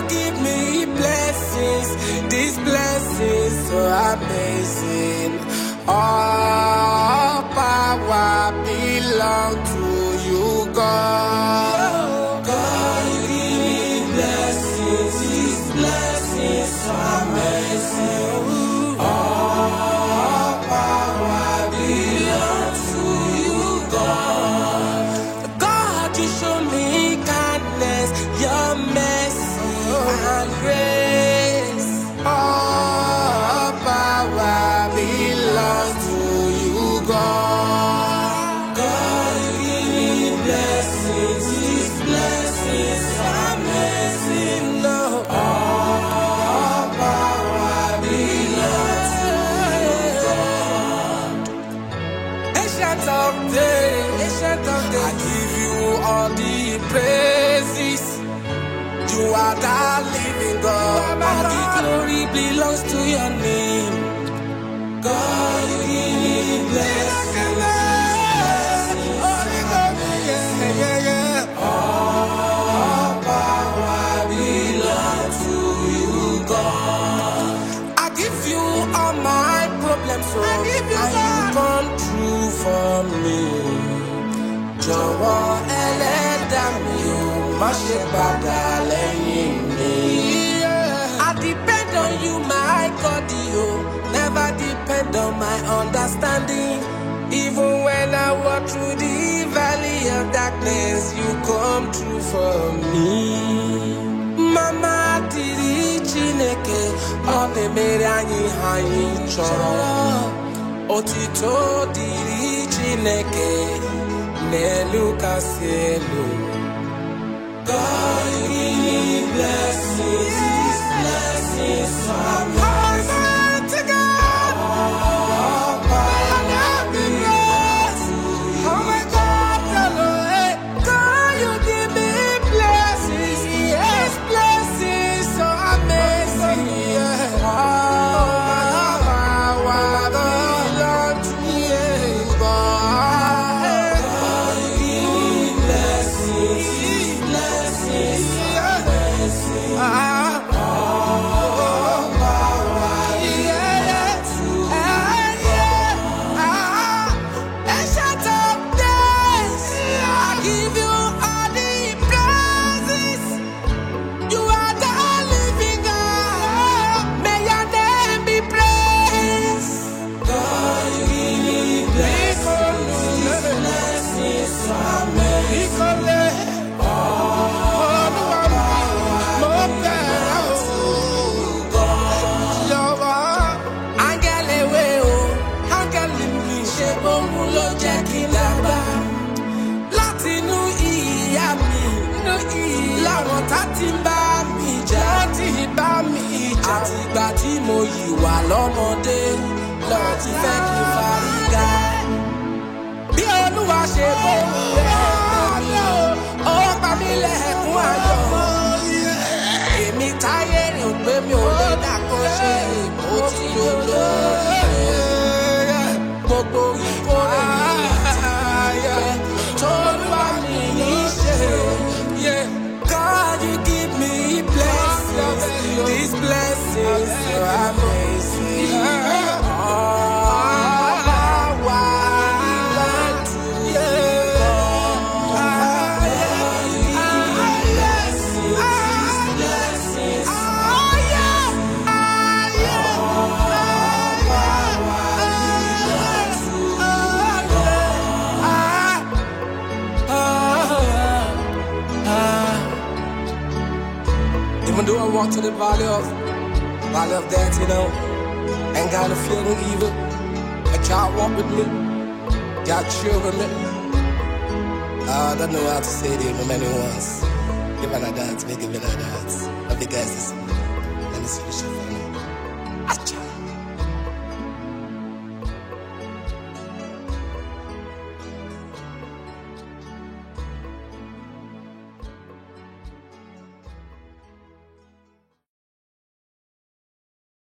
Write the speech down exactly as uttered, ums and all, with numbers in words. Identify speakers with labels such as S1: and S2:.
S1: give me blessings, these blessings so amazing. All power belong to you, God. God, you give me blessings, these blessings so amazing. All power belongs to you, God. God, you show me kindness, your mercy and grace. All power belongs to you, God. God, you give me blessings, these blessings are amazing. No. All power belongs to you, God. Ancient of days, ancient of days, I give you all the praises. You are the living God, and the glory belongs to your name. God, you give me blessings, all power belongs to you, God. I give you all my problems, so and you come true for me. Jọ̀wọ́ ẹlẹ́dàá mi ò má ṣe padà lẹ́yìn mi. I depend on you, my God, you never depend on my understanding. Even when I walk through the valley of darkness, you come true for me. Mama diri Chineke, ọ na-emere anyị ha anyị chọrọ. Otito diri Chineke, n'elu kasị elu. God, you give me blessings, these blessings are amazing. To God, all power belongs to you. Oh my God, God, you give me blessings, yes, blessings so amazing. All power belongs to you, God. God, you give me blessings. Àtìgbà tí mo yìí wà lọ́mọdé lọ́wọ́ ti fẹ́ kí n fárígá. Bí Olúwa ṣe bóun rẹ̀ ó pa mí lẹ́kún ayọ̀. Èmi táyé rìn pé mi ò lè dàkọ́ ṣe mo ti yòlò. Gbogbo ìkórè mi ti yẹ t'Olúwa mi ní ṣe. God, you give me blessings, these blessings are amazing. All power belongs to you, God. You give me blessings, these blessings are amazing. All power belongs to you, God. Even though I walk to the valley of, valley of death, you know, ain't got a fear no evil, but y'all walk with me, y'all chill with me. Uh, I don't know how to say it even many ones. Give it a dance, make it a dance. Love you guys.